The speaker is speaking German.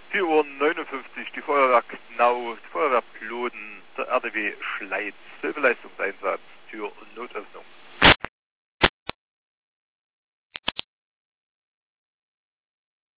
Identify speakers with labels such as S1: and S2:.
S1: 4:59 Uhr, die Feuerwehr Knau, die Feuerwehr Ploden, der RDW Schleiz, Hilfeleistungseinsatz, Tür- und Notöffnung.